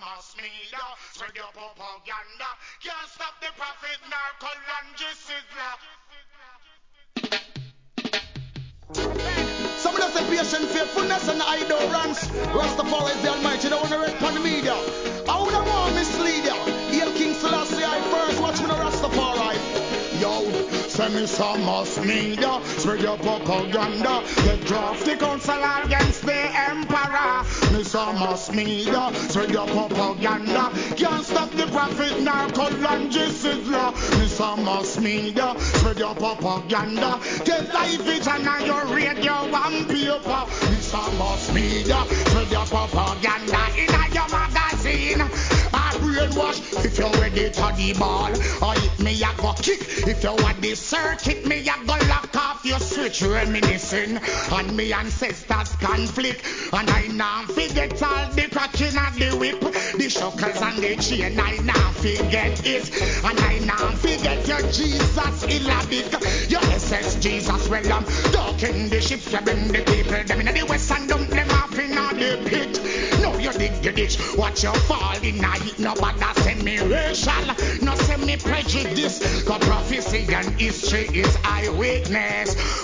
mass media spread your propaganda. Can't stop the prophet, narco-langy sizzler. Some of us say patience, faithfulness, and idolance. Rastafari is the Almighty, don't want to read on the media. I would have want mislead ya. Hail King Selassie, I first watch me the Rastafari. Yo, send me some mass media, spread your propaganda. Get draft the council against the emperor. Me some mass media, spread your propaganda. Can't stop the prophet, narco-langy sizzler. Me some mass media, spread your propaganda. Get live vision on your radio and paper. Me some mass media, spread your propaganda. In your magazine, I brainwash. If you're ready to the ball, or hit me, I go kick. If you want the circuit, me, I go lock off your switch. Reminiscing on me ancestors' conflict. And I now forget all the cracking of the whip, the shuckles and the chain. I now forget it. And I now forget your Jesus Ilabic. Your SS Jesus, well, I'm docking the ships. You bring the people, them in the west and dump them off in the pit. No, you dig the ditch. Watch your fall in a hit. No bother semi-racial, no semi-prejudice. Cause prophecy and history is eyewitness.